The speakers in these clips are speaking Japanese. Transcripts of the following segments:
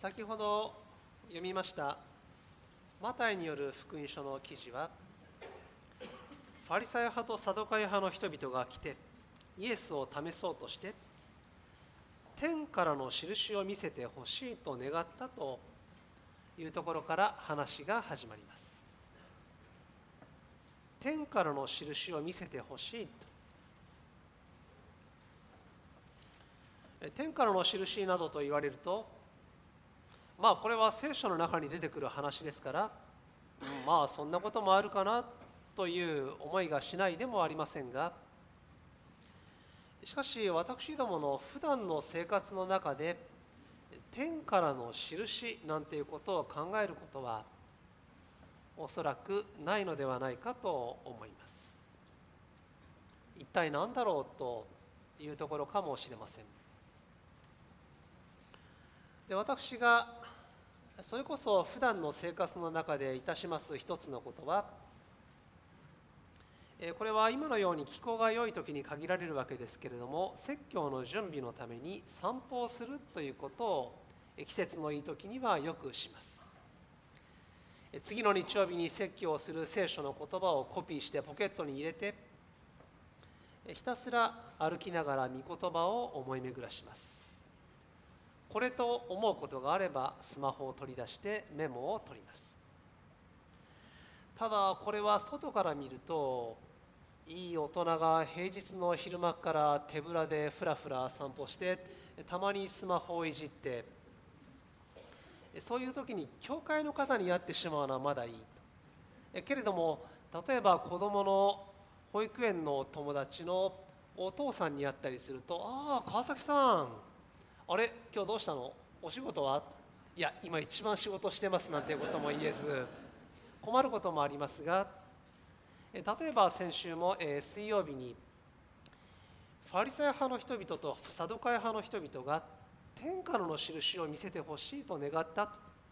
先ほど読みましたマタイによる福音書の記事は、ファリサイ派とサドカイ派の人々が来てイエスを試そうとして天からの印を見せてほしいと願ったというところから話が始まります。天からの印を見せてほしいと。天からの印などと言われると、これは聖書の中に出てくる話ですから、そんなこともあるかなという思いがしないでもありませんが、しかし私どもの普段の生活の中で天からの印なんていうことを考えることはおそらくないのではないかと思います。一体何だろうというところかもしれません。で、私がそれこそ普段の生活の中でいたします一つのことは、これは今のように気候が良い時に限られるわけですけれども、説教の準備のために散歩をするということを季節のいい時にはよくします。次の日曜日に説教をする聖書の言葉をコピーしてポケットに入れて、ひたすら歩きながら御言葉を思い巡らします。これと思うことがあればスマホを取り出してメモを取ります。ただこれは外から見ると、いい大人が平日の昼間から手ぶらでふらふら散歩して、たまにスマホをいじって、そういう時に教会の方に会ってしまうのはまだいいと。けれども、例えば子どもの保育園の友達のお父さんに会ったりすると、川崎さん、あれ今日どうしたの、お仕事は。いや、今一番仕事してますなんていうことも言えず困ることもありますが、例えば先週も水曜日にファリサイ派の人々とサドカイ派の人々が天からの印を見せてほしいと願ったと。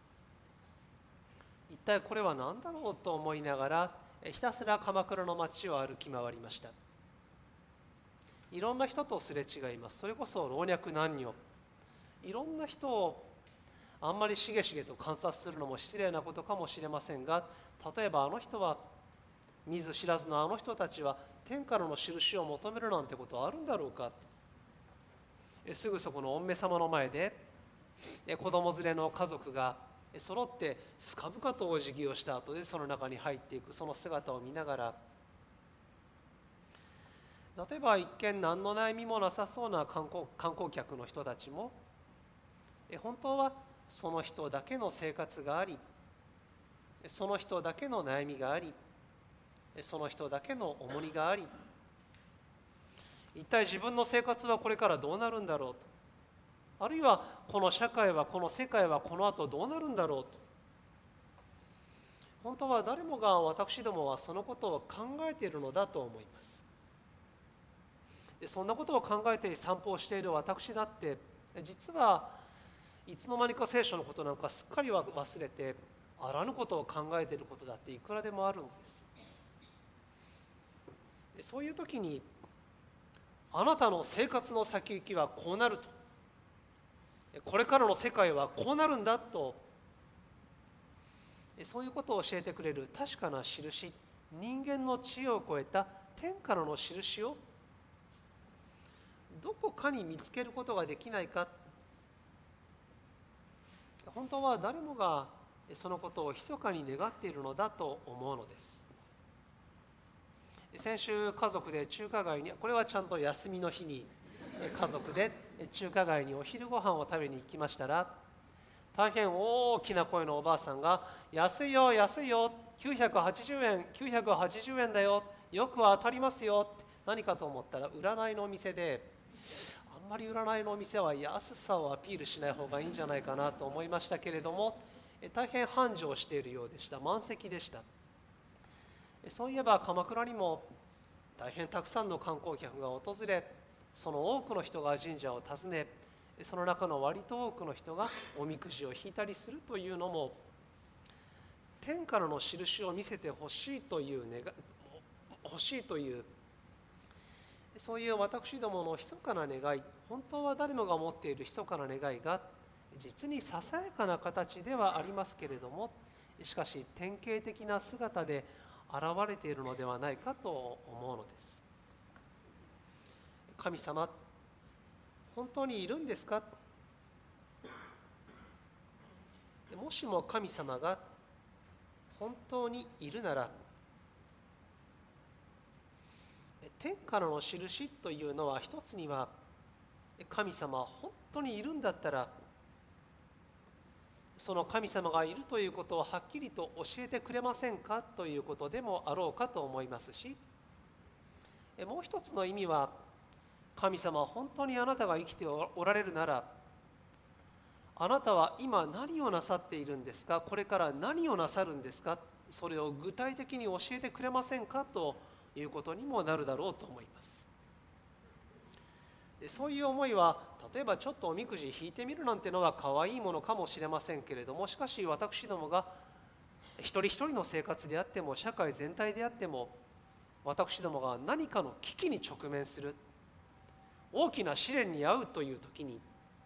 一体これは何だろうと思いながらひたすら鎌倉の街を歩き回りました。いろんな人とすれ違います。それこそ老若男女、いろんな人をあんまりしげしげと観察するのも失礼なことかもしれませんが、例えばあの人は、見ず知らずのあの人たちは天からの印を求めるなんてことはあるんだろうか。すぐそこの御目様の前で子供連れの家族が揃って深々とお辞儀をした後でその中に入っていくその姿を見ながら、例えば一見何の悩みもなさそうな観光客の人たちも、本当はその人だけの生活があり、その人だけの悩みがあり、その人だけの重荷があり、一体自分の生活はこれからどうなるんだろうと、あるいはこの社会は、この世界はこの後どうなるんだろうと、本当は誰もが、私どもはそのことを考えているのだと思います。で、そんなことを考えて散歩をしている私だって、実はいつの間にか聖書のことなんかすっかり忘れて、あらぬことを考えていることだっていくらでもあるのです。そういう時に、あなたの生活の先行きはこうなると、これからの世界はこうなるんだと、そういうことを教えてくれる確かな印、人間の知恵を超えた天からの印をどこかに見つけることができないか。本当は誰もがそのことを密かに願っているのだと思うのです。先週家族で中華街に、これはちゃんと休みの日に家族で中華街にお昼ご飯を食べに行きましたら、大変大きな声のおばあさんが、安いよ安いよ、980円980円だよ、よく当たりますよ。何かと思ったら占いのお店で、あんまり占いのお店は安さをアピールしない方がいいんじゃないかなと思いましたけれども、大変繁盛しているようでした。満席でした。そういえば鎌倉にも大変たくさんの観光客が訪れ、その多くの人が神社を訪ね、その中の割と多くの人がおみくじを引いたりするというのも、天からの印を見せてほしいというそういう私どもの密かな願い、本当は誰もが持っている密かな願いが実にささやかな形ではありますけれども、しかし典型的な姿で現れているのではないかと思うのです。神様、本当にいるんですか？もしも神様が本当にいるなら、天からの印というのは一つには、神様本当にいるんだったら、その神様がいるということをはっきりと教えてくれませんかということでもあろうかと思いますし、もう一つの意味は、神様本当にあなたが生きておられるなら、あなたは今何をなさっているんですか？これから何をなさるんですか？それを具体的に教えてくれませんかということにもなるだろうと思います。でそういう思いは、例えばちょっとおみくじ引いてみるなんてのは可愛いものかもしれませんけれども、しかし私どもが一人一人の生活であっても社会全体であっても、私どもが何かの危機に直面する、大きな試練に遭うという時に、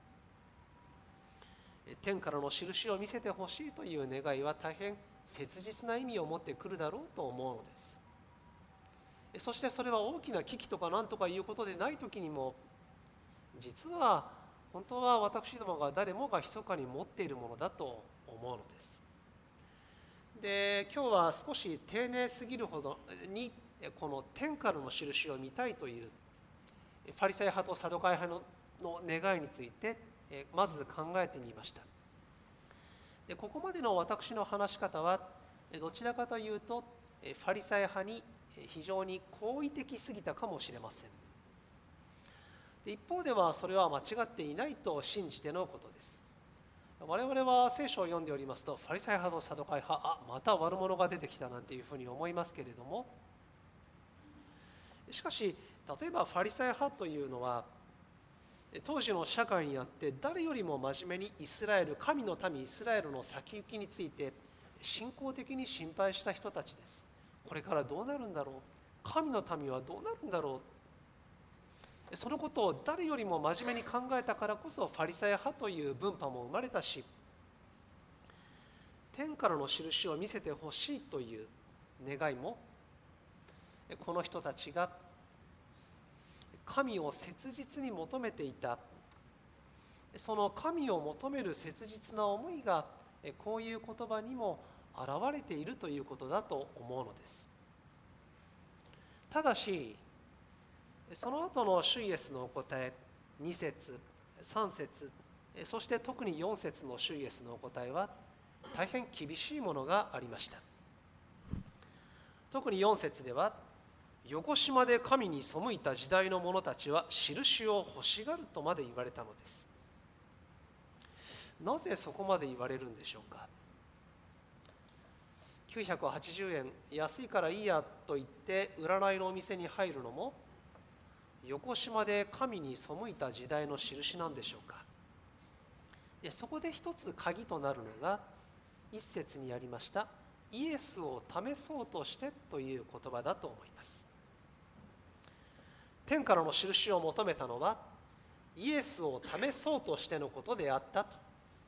天からの印を見せてほしいという願いは大変切実な意味を持ってくるだろうと思うのです。そしてそれは大きな危機とか何とかいうことでない時にも、実は本当は私どもが誰もが密かに持っているものだと思うのです。で、今日は少し丁寧すぎるほどにこの天からの印を見たいというファリサイ派とサドカイ派の願いについてまず考えてみました。でここまでの私の話し方はどちらかというとファリサイ派に非常に好意的すぎたかもしれません。で一方ではそれは間違っていないと信じてのことです。我々は聖書を読んでおりますと、ファリサイ派とサドカイ派、また悪者が出てきたなんていうふうに思いますけれども、しかし例えばファリサイ派というのは当時の社会にあって誰よりも真面目にイスラエル、神の民イスラエルの先行きについて信仰的に心配した人たちです。これからどうなるんだろう、神の民はどうなるんだろう、そのことを誰よりも真面目に考えたからこそファリサイ派という分派も生まれたし、天からの印を見せてほしいという願いも、この人たちが神を切実に求めていた、その神を求める切実な思いがこういう言葉にも現れているということだと思うのです。ただしその後の主イエスのお答え、2節3節そして特に4節の主イエスのお答えは大変厳しいものがありました。特に4節では、よこしまで神に背いた時代の者たちは印を欲しがるとまで言われたのです。なぜそこまで言われるんでしょうか。980円安いからいいやと言って占いのお店に入るのも、よこしまで神に背いた時代の印なんでしょうか。でそこで一つ鍵となるのが一節にありましたイエスを試そうとしてという言葉だと思います。天からの印を求めたのはイエスを試そうとしてのことであったと。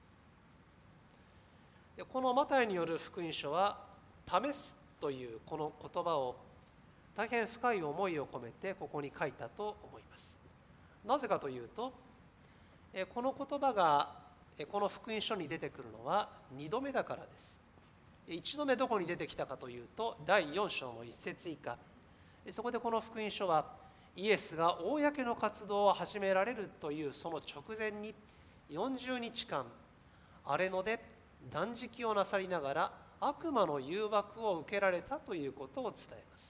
でこのマタイによる福音書は試すというこの言葉を大変深い思いを込めてここに書いたと思います。なぜかというと、この言葉がこの福音書に出てくるのは2度目だからです。1度目どこに出てきたかというと第4章の1節以下、そこでこの福音書はイエスが公の活動を始められるというその直前に40日間荒れ野で断食をなさりながら悪魔の誘惑を受けられたということを伝えます。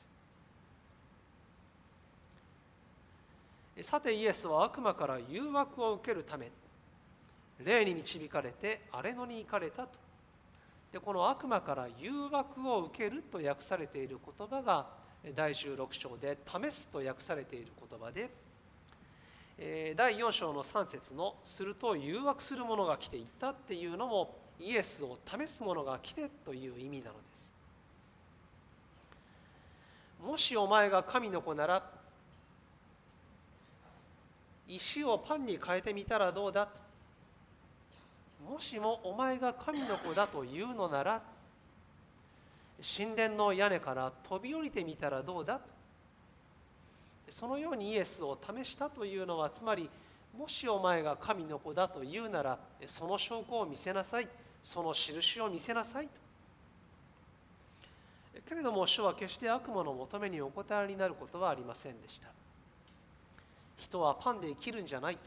さてイエスは悪魔から誘惑を受けるため霊に導かれて荒れ野に行かれたと。でこの悪魔から誘惑を受けると訳されている言葉が第16章で試すと訳されている言葉で、第4章の3節のすると誘惑する者が来ていったっていうのもイエスを試す者が来てという意味なのです。もしお前が神の子なら石をパンに変えてみたらどうだと。 もしもお前が神の子だというのなら、神殿の屋根から飛び降りてみたらどうだと。そのようにイエスを試したというのは、つまりもしお前が神の子だというなら、その証拠を見せなさい、その印を見せなさいと。けれども主は決して悪魔の求めにお答えになることはありませんでした。人はパンで生きるんじゃない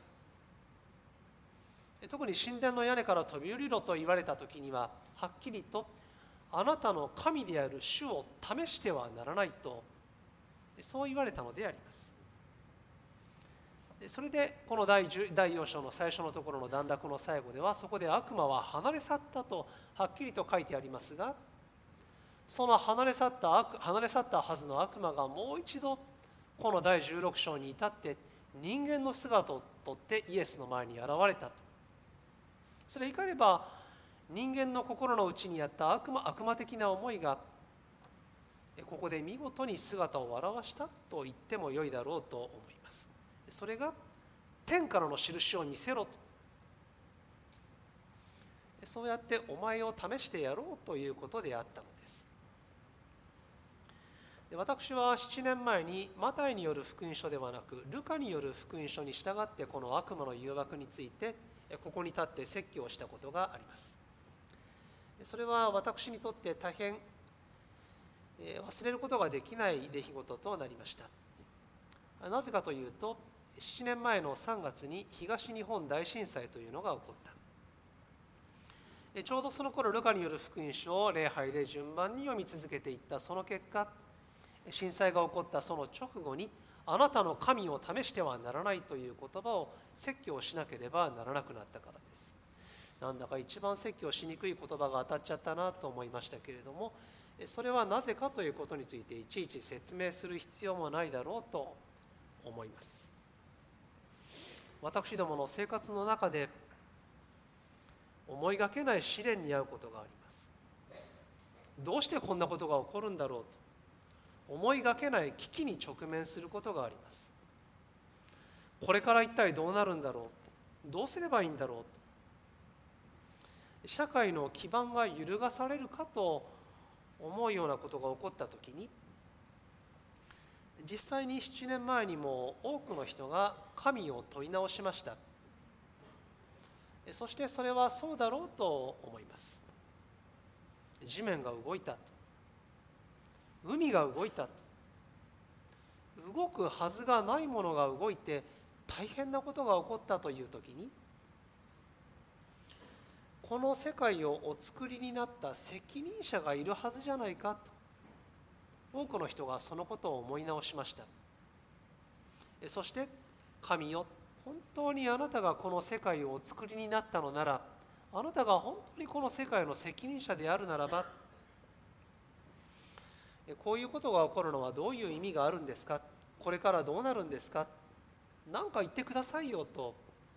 と。特に神殿の屋根から飛び降りろと言われた時には、はっきりとあなたの神である主を試してはならないと、そう言われたのであります。それでこの第4章の最初のところの段落の最後では、そこで悪魔は離れ去ったとはっきりと書いてありますが、その離れ去ったはずの悪魔がもう一度この第16章に至って人間の姿をとってイエスの前に現れたと。それいかれば人間の心の内にあった悪魔的な思いがここで見事に姿を現したと言ってもよいだろうと思います。それが天からの印を見せろと。そうやってお前を試してやろうということであったのです。私は7年前にマタイによる福音書ではなくルカによる福音書に従ってこの悪魔の誘惑についてここに立って説教をしたことがあります。それは私にとって大変忘れることができない出来事となりました。なぜかというと、7年前の3月に東日本大震災というのが起こった。ちょうどその頃ルカによる福音書を礼拝で順番に読み続けていったその結果、震災が起こったその直後に、あなたの神を試してはならないという言葉を説教しなければならなくなったからです。なんだか一番説教しにくい言葉が当たっちゃったなと思いましたけれども、それはなぜかということについていちいち説明する必要もないだろうと思います。私どもの生活の中で思いがけない試練に遭うことがあります。どうしてこんなことが起こるんだろうと思いがけない危機に直面することがあります。これから一体どうなるんだろう、どうすればいいんだろうと、社会の基盤が揺るがされるかと思うようなことが起こったときに、実際に7年前にも多くの人が神を問い直しました。そしてそれはそうだろうと思います。地面が動いたと、海が動いたと、動くはずがないものが動いて大変なことが起こったというときに、この世界をお作りになった責任者がいるはずじゃないかと、多くの人がそのことを思い直しました。そして、神よ、本当にあなたがこの世界をお作りになったのなら、あなたが本当にこの世界の責任者であるならば、こういうことが起こるのはどういう意味があるんですか、これからどうなるんですか、何か言ってくださいよと、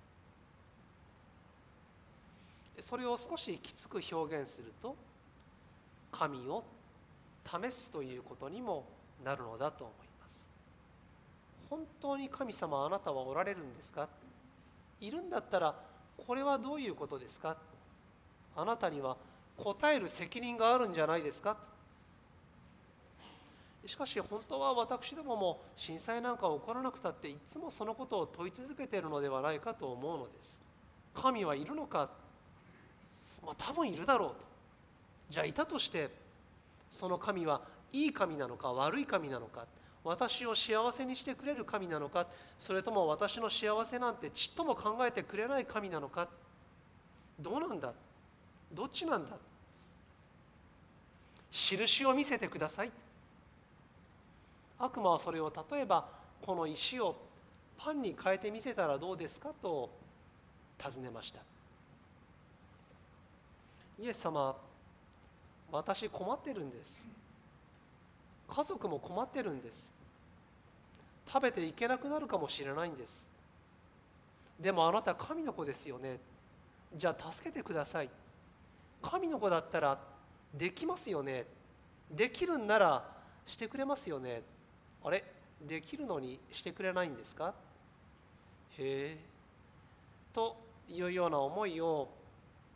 それを少しきつく表現すると、神を試すということにもなるのだと思います。本当に神様あなたはおられるんですか、いるんだったらこれはどういうことですか、あなたには答える責任があるんじゃないですか。しかし本当は私どもも震災なんか起こらなくたっていつもそのことを問い続けているのではないかと思うのです。神はいるのか、多分いるだろうと。じゃあいたとしてその神はいい神なのか悪い神なのか、私を幸せにしてくれる神なのか、それとも私の幸せなんてちっとも考えてくれない神なのか、どうなんだ、どっちなんだ、印を見せてください。悪魔はそれを例えばこの石をパンに変えてみせたらどうですかと尋ねました。イエス様、私困ってるんです。家族も困ってるんです。食べていけなくなるかもしれないんです。でもあなた神の子ですよね。じゃあ助けてください。神の子だったらできますよね。できるんならしてくれますよね。あれ、できるのにしてくれないんですか。へえ、というような思いを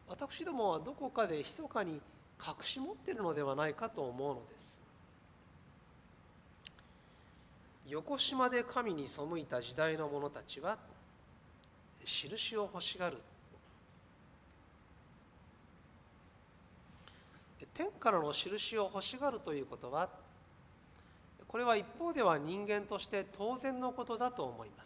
私どもはどこかで密かに隠し持っているのではないかと思うのです。横島で神に背いた時代の者たちは印を欲しがる。天からの印を欲しがるということは、これは一方では人間として当然のことだと思います。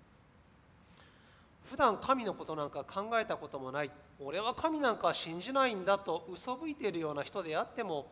普段神のことなんか考えたこともない、俺は神なんか信じないんだと嘘吹いているような人であっても、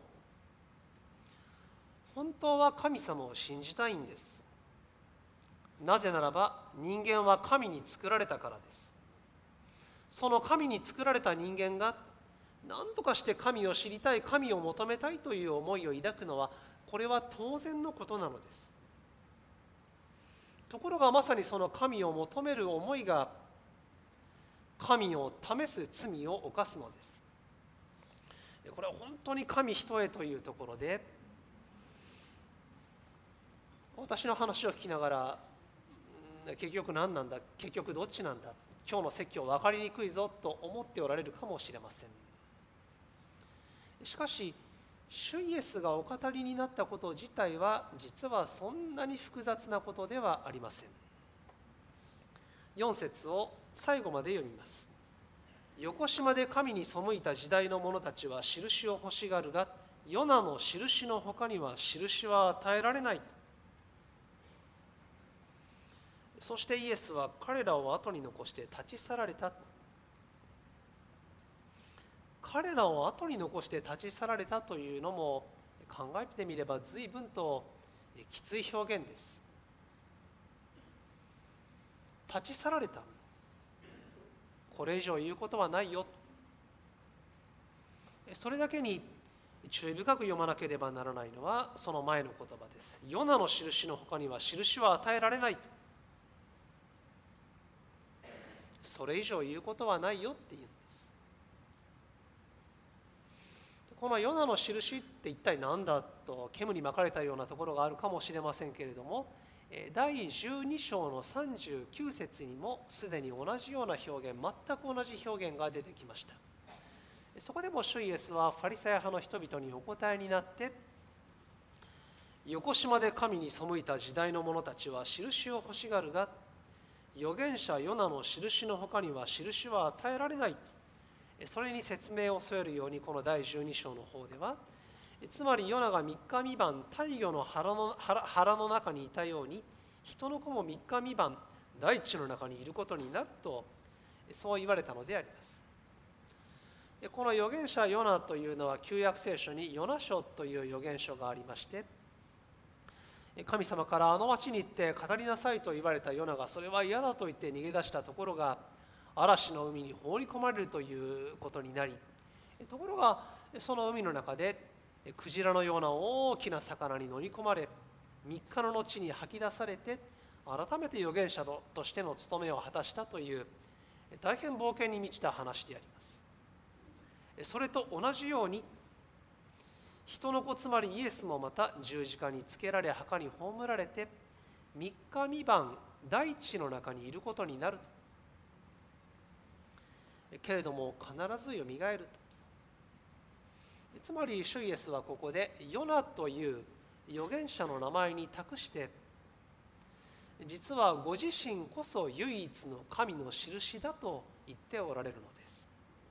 本当は神様を信じたいんです。なぜならば人間は神に作られたからです。その神に作られた人間が何とかして神を知りたい、神を求めたいという思いを抱くのは、これは当然のことなのです。ところがまさにその神を求める思いが神を試す罪を犯すのです。これは本当に神一重というところで、私の話を聞きながら、結局何なんだ、結局どっちなんだ、今日の説教分かりにくいぞと思っておられるかもしれません。しかし主イエスがお語りになったこと自体は実はそんなに複雑なことではありません。4節を最後まで読みます。横島で神に背いた時代の者たちは印を欲しがるが、ヨナの印の他には印は与えられない。そしてイエスは彼らを後に残して立ち去られた。彼らを後に残して立ち去られたというのも考えてみれば随分ときつい表現です。立ち去られた。これ以上言うことはないよ。それだけに注意深く読まなければならないのはその前の言葉です。ヨナの印の他には印は与えられない。それ以上言うことはないよっていうんです。このヨナの印って一体何だと煙に巻かれたようなところがあるかもしれませんけれども、第12章の39節にもすでに同じような表現、全く同じ表現が出てきました。そこでも主イエスはファリサイ派の人々にお答えになって、横島で神に背いた時代の者たちは印を欲しがるが、預言者ヨナの印の他には印は与えられない。それに説明を添えるようにこの第12章の方では、つまりヨナが3日3晩大魚の腹の中にいたように、人の子も3日3晩大地の中にいることになると、そう言われたのであります。この預言者ヨナというのは旧約聖書にヨナ書という預言書がありまして、神様からあの町に行って語りなさいと言われたヨナがそれは嫌だと言って逃げ出したところが、嵐の海に放り込まれるということになり、ところがその海の中でクジラのような大きな魚に乗り込まれ、3日の後に吐き出されて改めて預言者としての務めを果たしたという大変冒険に満ちた話であります。それと同じように、人の子つまりイエスもまた十字架につけられ墓に葬られて3日3晩大地の中にいることになるけれども必ずよみがえると。つまり主イエスはここでヨナという預言者の名前に託して、実はご自身こそ唯一の神の印だと言っておられるのです。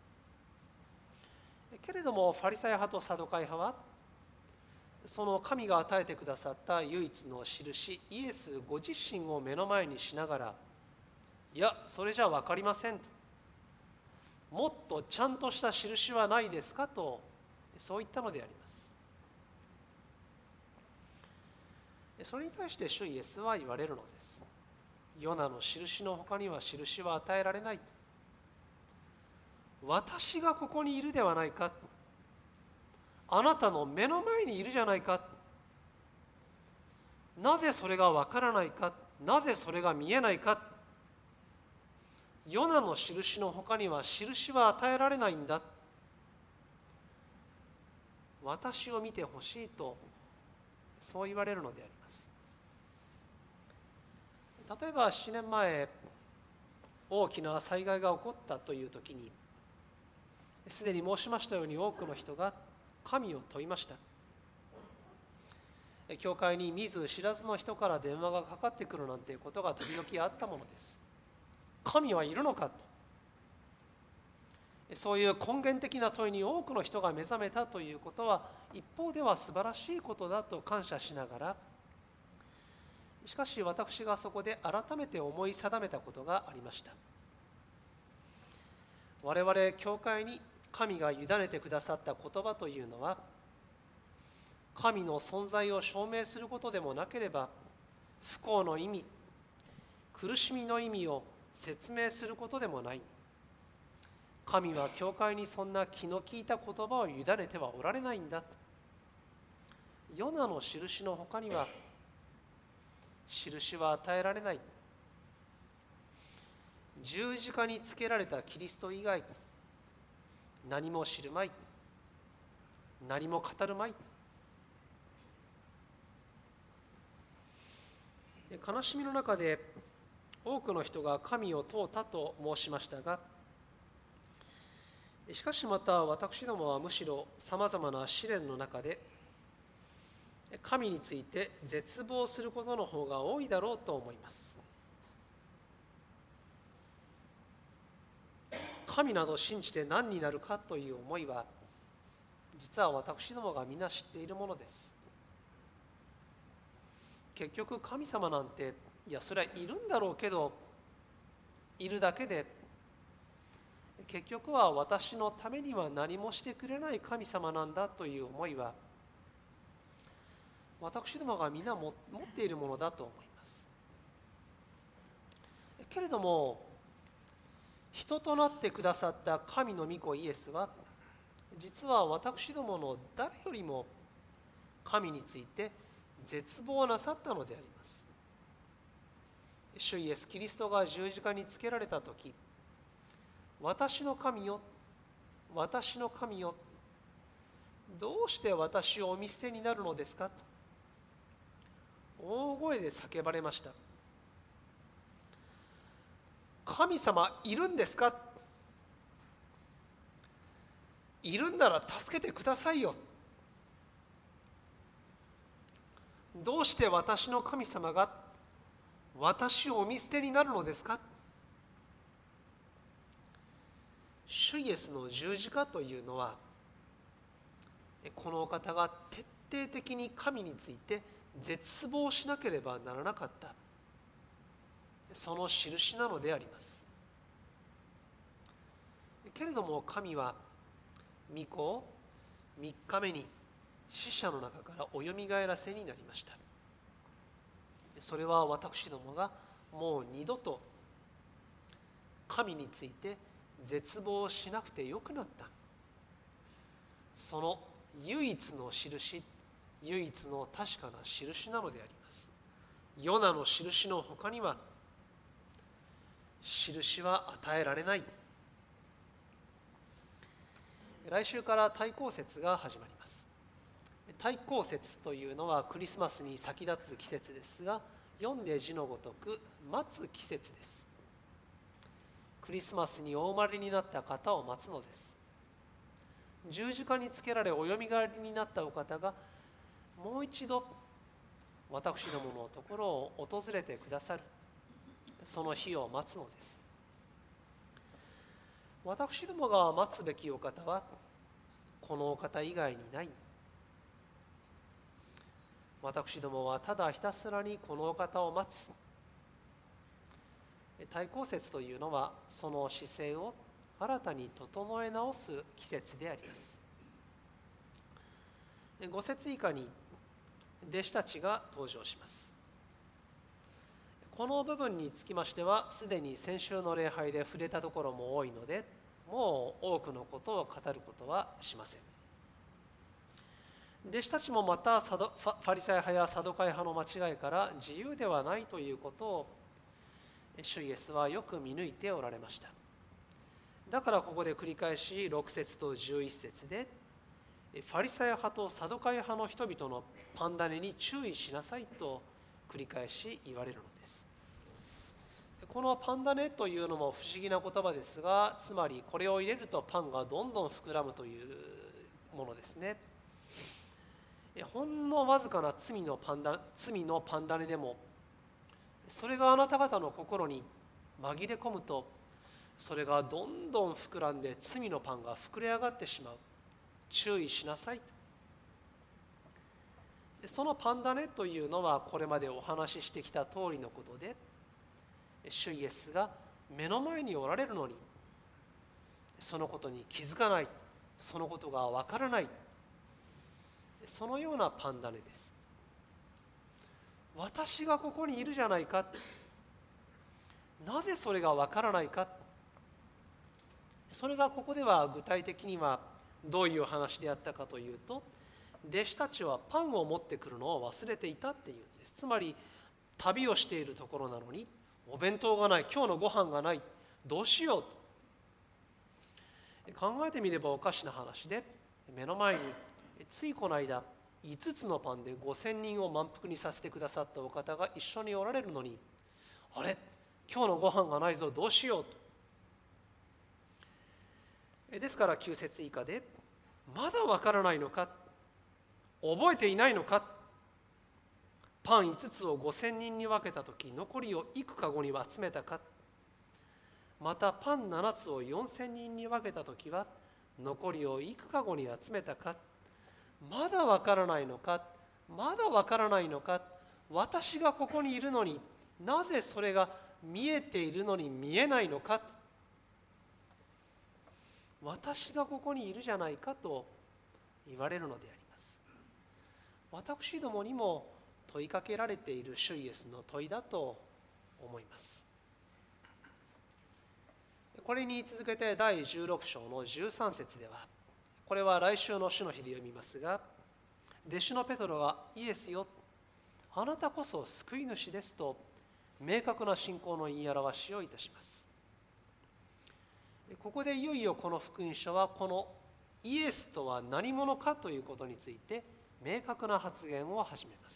けれどもファリサイ派とサドカイ派は、その神が与えてくださった唯一の印イエスご自身を目の前にしながら、いやそれじゃ分かりませんと、もっとちゃんとした印はないですかと、そう言ったのであります。それに対して主イエスは言われるのです。ヨナの印の他には印は与えられないと。私がここにいるではないか、あなたの目の前にいるじゃないか、なぜそれがわからないか、なぜそれが見えないか、ヨナの印の他には印は与えられないんだ、私を見てほしいと、そう言われるのであります。例えば7年前大きな災害が起こったという時に、 すでに申しましたように多くの人が神を問いました。教会に見ず知らずの人から電話がかかってくるなんていうことが時々あったものです。神はいるのかと。そういう根源的な問いに多くの人が目覚めたということは一方では素晴らしいことだと感謝しながら、しかし私がそこで改めて思い定めたことがありました。我々教会に神が委ねてくださった言葉というのは、神の存在を証明することでもなければ、不幸の意味、苦しみの意味を説明することでもない。神は教会にそんな気の利いた言葉を委ねてはおられないんだ。ヨナの印の他には印は与えられない。十字架につけられたキリスト以外何も知るまい、何も語るまい。悲しみの中で多くの人が神を問うたと申しましたが、しかしまた私どもはむしろさまざまな試練の中で神について絶望することの方が多いだろうと思います。神など信じて何になるかという思いは実は私どもが皆知っているものです。結局神様なんて、いやそれはいるんだろうけど、いるだけで結局は私のためには何もしてくれない神様なんだという思いは私どもが皆持っているものだと思います。けれども人となってくださった神の御子イエスは実は私どもの誰よりも神について絶望なさったのであります。主イエスキリストが十字架につけられたとき、私の神よ、私の神よ、どうして私をお見捨てになるのですかと大声で叫ばれました。神様いるんですか？いるんなら助けてくださいよ。どうして私の神様が私をお見捨てになるのですか？主イエスの十字架というのは、このお方が徹底的に神について絶望しなければならなかったその印なのであります。けれども神は御子を3日目に死者の中からおよみがえらせになりました。それは私どもがもう二度と神について絶望しなくてよくなったその唯一の印、唯一の確かな印なのであります。ヨナの印の他には印は与えられない。来週から対抗節が始まります。対抗節というのはクリスマスに先立つ季節ですが、読んで字のごとく待つ季節です。クリスマスにお生まれになった方を待つのです。十字架につけられおよみがえりになったお方がもう一度私どものところを訪れてくださるその日を待つのです。私どもが待つべきお方はこのお方以外にない。私どもはただひたすらにこのお方を待つ。対抗節というのはその姿勢を新たに整え直す季節であります。5節以下に弟子たちが登場します。この部分につきましてはすでに先週の礼拝で触れたところも多いので、もう多くのことを語ることはしません。弟子たちもまたファリサイ派やサドカイ派の間違いから自由ではないということを主イエスはよく見抜いておられました。だからここで繰り返し6節と11節でファリサイ派とサドカイ派の人々のパンダネに注意しなさいと繰り返し言われるのです。 このパンダネというのも不思議な言葉ですが、つまりこれを入れるとパンがどんどん膨らむというものですね。ほんのわずかな罪のパンダネでも、それがあなた方の心に紛れ込むと、それがどんどん膨らんで罪のパンが膨れ上がってしまう。注意しなさい。そのパンダネというのはこれまでお話ししてきた通りのことで、主イエスが目の前におられるのに、そのことに気づかない、そのことがわからない、そのようなパンダネです。私がここにいるじゃないか、なぜそれがわからないか、それがここでは具体的にはどういう話であったかというと、弟子たちはパンを持ってくるのを忘れていたっていうんです。つまり旅をしているところなのに、お弁当がない、今日のご飯がない、どうしようと考えてみればおかしな話で、目の前についこの間5つのパンで5000人を満腹にさせてくださったお方が一緒におられるのに、あれ、今日のご飯がないぞ、どうしようと。ですから9節以下で、まだわからないのか、覚えていないのか、パン5つを5000人に分けたとき、残りを幾かごに集めたか、またパン7つを4000人に分けたときは残りを幾かごに集めたか、まだわからないのか、まだわからないのか、私がここにいるのになぜそれが見えているのに見えないのか、私がここにいるじゃないかと言われるのであります。私どもにも問いかけられている主イエスの問いだと思います。これに続けて第16章の13節では、これは来週の主の日で読みますが、弟子のペトロがイエスよ、あなたこそ救い主ですと明確な信仰の言い表しをいたします。ここでいよいよこの福音書はこのイエスとは何者かということについて明確な発言を始めます。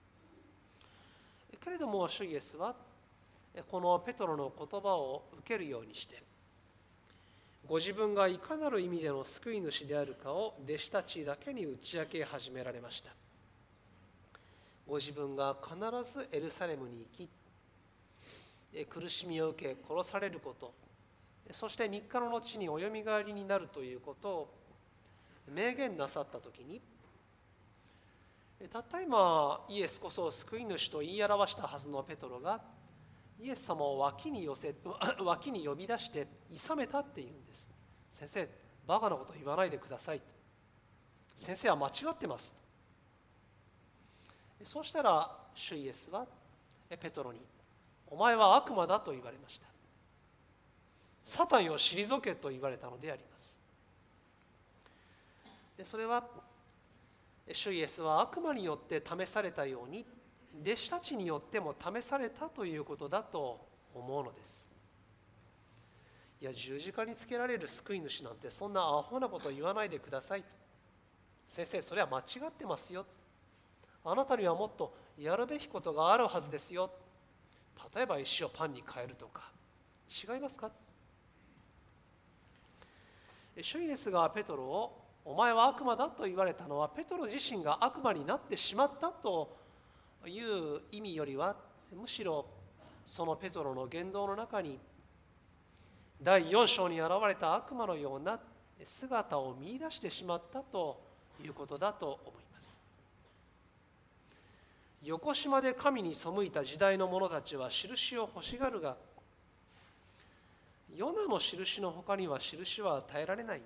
けれども主イエスはこのペトロの言葉を受けるようにして、ご自分がいかなる意味での救い主であるかを弟子たちだけに打ち明け始められました。ご自分が必ずエルサレムに行き、苦しみを受け殺されること、そして3日の後におよみがえりになるということを明言なさったときに、たった今イエスこそ救い主と言い表したはずのペトロが、イエス様を脇に呼び出して諌めたっていうんです。先生、バカなこと言わないでください。先生は間違ってます。そうしたら主イエスはペトロに、お前は悪魔だと言われました。サタンを退けと言われたのであります。でそれは主イエスは悪魔によって試されたように、弟子たちによっても試されたということだと思うのです。いや、十字架につけられる救い主なんてそんなアホなこと言わないでください。先生、それは間違ってますよ。あなたにはもっとやるべきことがあるはずですよ。例えば石をパンに変えるとか。違いますか？主イエスがペトロをお前は悪魔だと言われたのは、ペトロ自身が悪魔になってしまったという意味よりは、むしろそのペトロの言動の中に第4章に現れた悪魔のような姿を見出してしまったということだと思います。横島で神に背いた時代の者たちは印を欲しがるが、ヨナの印の他には印は与えられない。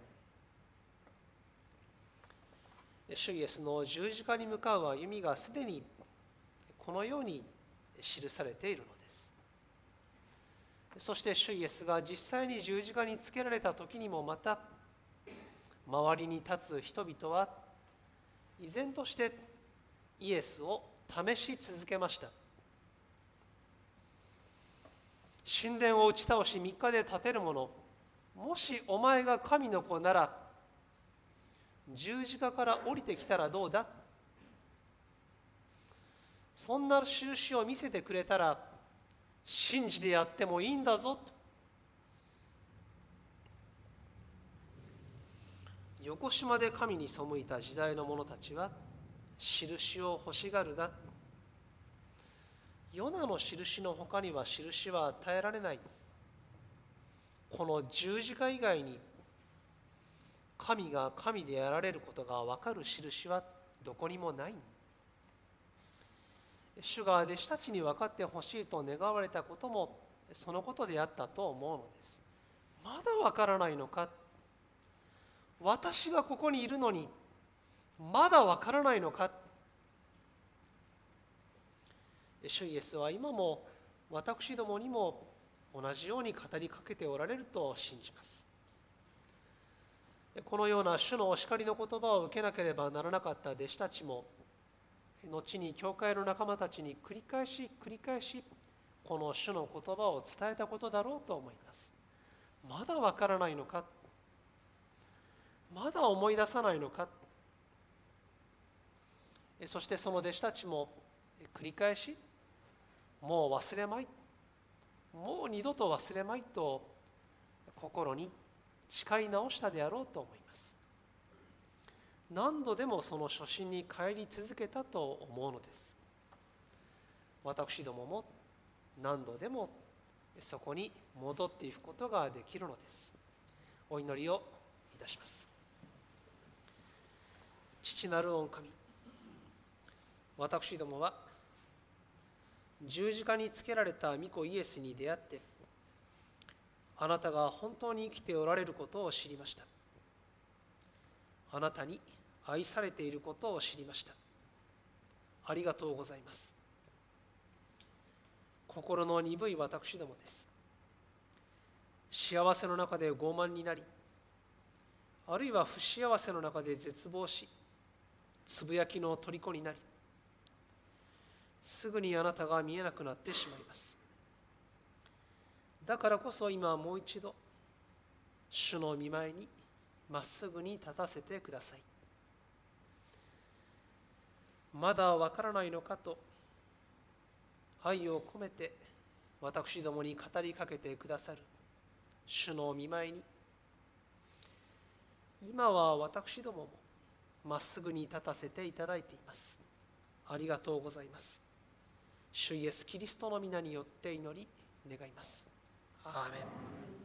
主イエスの十字架に向かう歩みがすでにこのように記されているのです。そして主イエスが実際に十字架につけられた時にもまた、周りに立つ人々は依然としてイエスを試し続けました。神殿を打ち倒し3日で建てる者、もしお前が神の子なら十字架から降りてきたらどうだ。そんな印を見せてくれたら信じてやってもいいんだぞと。横島で神に背いた時代の者たちは印を欲しがるが、ヨナの印の他には印は与えられない。この十字架以外に神が神であられることが分かる印はどこにもない。主が弟子たちに分かってほしいと願われたこともそのことであったと思うのです。まだ分からないのか、私がここにいるのにまだ分からないのか。主イエスは今も私どもにも同じように語りかけておられると信じます。このような主のお叱りの言葉を受けなければならなかった弟子たちも、後に教会の仲間たちに繰り返しこの主の言葉を伝えたことだろうと思います。まだわからないのか、まだ思い出さないのか。そしてその弟子たちも繰り返し、もう忘れまい、もう二度と忘れまいと心に誓い直したであろうと思います。何度でもその初心に帰り続けたと思うのです。私どもも何度でもそこに戻っていくことができるのです。お祈りをいたします。父なる御神、私どもは十字架につけられた御子イエスに出会って、あなたが本当に生きておられることを知りました。あなたに愛されていることを知りました。ありがとうございます。心の鈍い私どもです。幸せの中で傲慢になり、あるいは不幸せの中で絶望し、つぶやきの虜になり、すぐにあなたが見えなくなってしまいます。だからこそ今もう一度、主の御前にまっすぐに立たせてください。まだわからないのかと愛を込めて私どもに語りかけてくださる主の御前に、今は私どももまっすぐに立たせていただいています。ありがとうございます。主イエスキリストの皆によって祈り願います。アーメン。